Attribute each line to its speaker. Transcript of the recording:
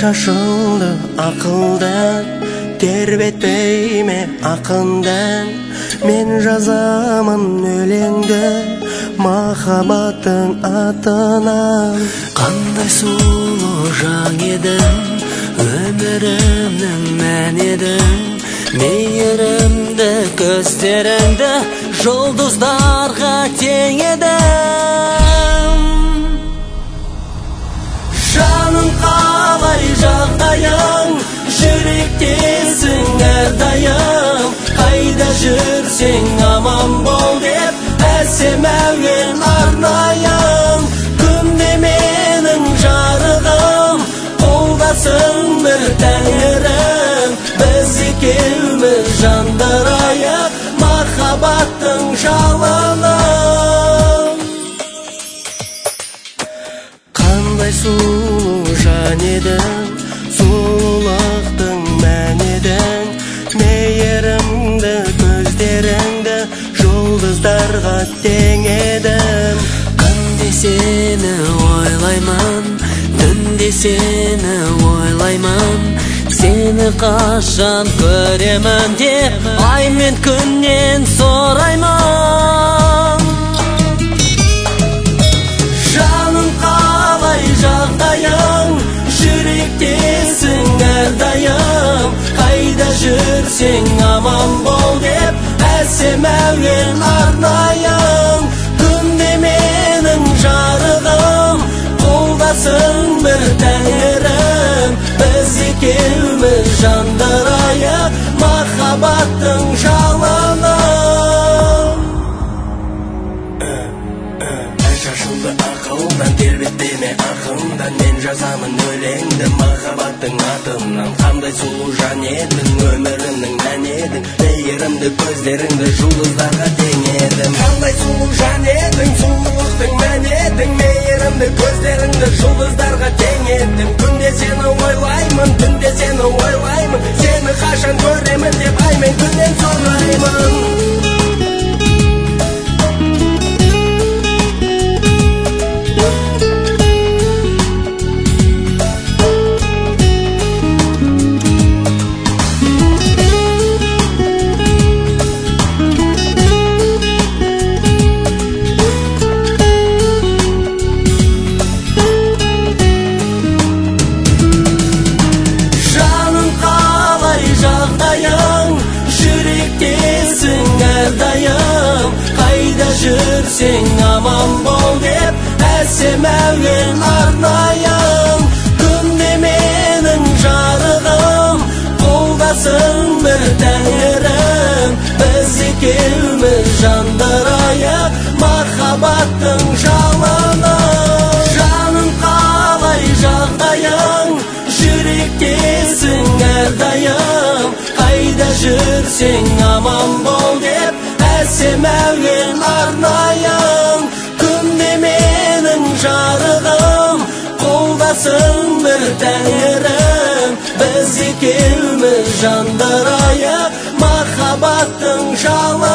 Speaker 1: шашылды ақылдан, тербетпейме ақындан. Мен жазамын өлеңді махаббаттың атынан.
Speaker 2: Қандай сұлу жан едің, өмірімнің мән едің. Мейірімді көздеріңді жұлдыздарға тең едің.
Speaker 1: Жаным қалай жағдайың, жүректесің әрдайым. Қайда жүрсең аман бол деп, әсем әуен арнайым. Күнде менің жарығым, қолдасың бір тәңірім. Біз екеуміз жандарайық махаббаттың жалынын. Қандай сұлу жан едің, сұлулықтың мән едің. Мейірімді көздеріңді жұлдыздарға тең едің.
Speaker 2: Күнде сені ойлаймын, түнде сені ойлаймын. Сені қашан көремін деп, ай мен күннен сұраймын.
Speaker 1: Жаным қалай жағдайың, жүректесің әрдайым. Қайда жүрсең аман бол деп, әсем әуен арнайым. Күнде менің жарығым, қолдасың бір тәңірім. Біз екеуміз жандарайық махаббаттың жалынын. Шашылды ақылдан, тербетпеме ақындан. Мен жазамын өлеңді махаббаттың атынан. Қандай сұлу жан едің, өмірімнің мән едің. Мейірімді көздеріңді жұлдыздарға тең едің. Қандай сұлу жан едің, сұлулықтың мән едің. Мейірімді көздеріңді жұлдыздарға тең едің. Күнде сені ойлаймын, түнде сені ойлаймын. Сені қашан көремін деп, ай мен күннен сұраймын. Қайда жүрсең аман бол деп, әсем әуен арнайым. Күнде менің жарығым, қолдасың бір тәңірім. Біз екеуміз жандарайық махаббаттың жалынын. Жаным қалай жағдайың, жүректесің әрдайым. Қайда жүрсең аман бол деп, әсем әуен арнайым. Күнде менің жарығым, қолдасың бір тәңірім. Біз екеуміз жандарайық махаббаттың жалынын.